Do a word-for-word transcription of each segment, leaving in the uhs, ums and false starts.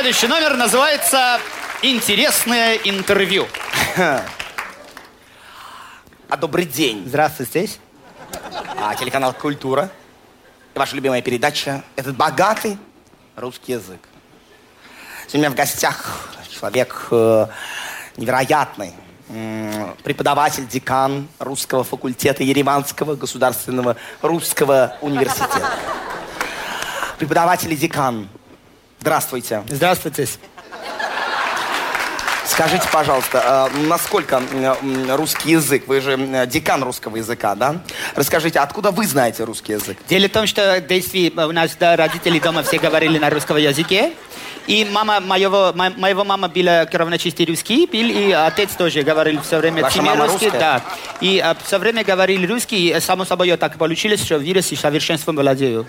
Следующий номер называется «Интересное интервью». А добрый день. Здравствуйте. А, телеканал «Культура». И ваша любимая передача «Этот богатый русский язык». Сегодня у меня в гостях человек э, невероятный. М-м, преподаватель, декан русского факультета Ереванского государственного русского университета. Преподаватель и декан. Здравствуйте. Здравствуйте. Скажите, пожалуйста, э, насколько э, русский язык? Вы же э, декан русского языка, да? Расскажите, откуда вы знаете русский язык? Дело в том, что действительно у нас да, родители дома все говорили на русском языке. И мама моего, мо, моего мама была кровно чистый русский, пил, и отец тоже говорил все время Ваша мама русский. русская? Да. И а, все время говорили русский, и само собой так получилось, что вирус и совершенством владею.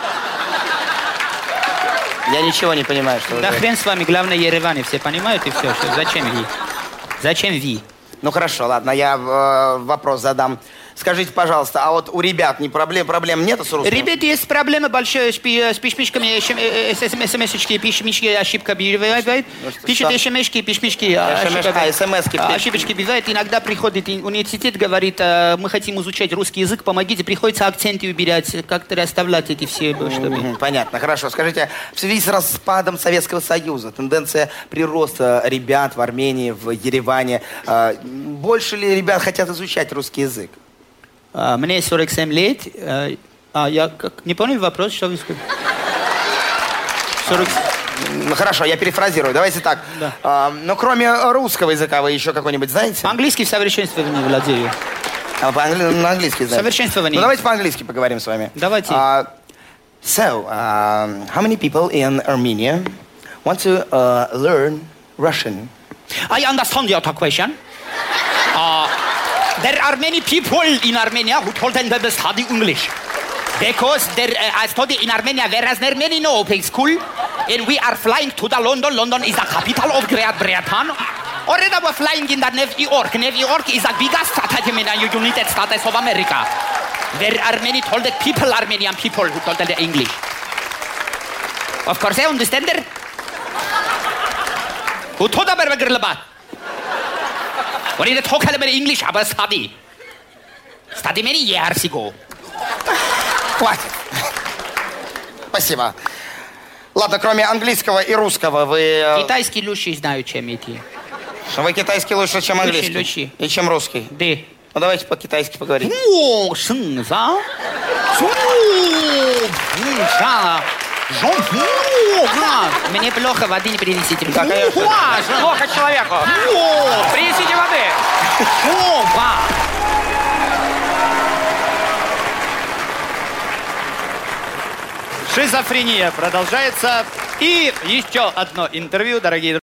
Я ничего не понимаю, что Да вы... хрен с вами, главное Ереване, все понимают и все. Что, зачем ви? Зачем ви? Ну хорошо, ладно, я э, вопрос задам. Скажите, пожалуйста, а вот у ребят не проблем, проблем нету с русским? Ребят, есть проблемы большие с, пи, с пишмишками, смс-очки, пишмишки, ошибка бывает. Пишут смс-очки, пишмишки, ошибки. Ошибочки бывают. Иногда приходит университет, говорит, мы хотим изучать русский язык, помогите, приходится акценты убирать, как-то расставлять эти все, чтобы... Понятно, хорошо. Скажите, в связи с распадом Советского Союза, тенденция прироста ребят в Армении, в Ереване, э, больше ли ребят хотят изучать русский язык? А, мне сорок семь лет. А, а я как, не понял вопрос, что вы сказали? сорок... Ну, хорошо, я перефразирую. Давайте так. Да. А, но кроме русского языка вы еще какой-нибудь знаете? По-английски в совершенствовании владею. А, по-англи... на английский знаете? Совершенствование. Ну, давайте по-английски поговорим с вами. Давайте. Uh, so, uh, how many people in Armenia want to uh, learn Russian? I understand your question. Uh, there are many people in Armenia who told them to study English. Because there, uh, I study in Armenia, whereas there are many no open school, and we are flying to the London. London is the capital of Great Britain. Already we're flying in the New York. New York is the biggest city in the United States of America. There are many told people, Armenian people, who told them English. Of course, I understand that. Who told them about when they talk about English, about study. Study many years ago. Хватит. Спасибо. Ладно, кроме английского и русского, вы... Китайский лучше знаю, чем эти. Вы китайский лучше, чем английский? Лучше, лучше. И чем русский? Да. Ну, давайте по-китайски поговорим. Мне плохо, воды не принесите. Да, конечно. Плохо человеку. Принесите воды. Шизофрения продолжается. И еще одно интервью, дорогие друзья.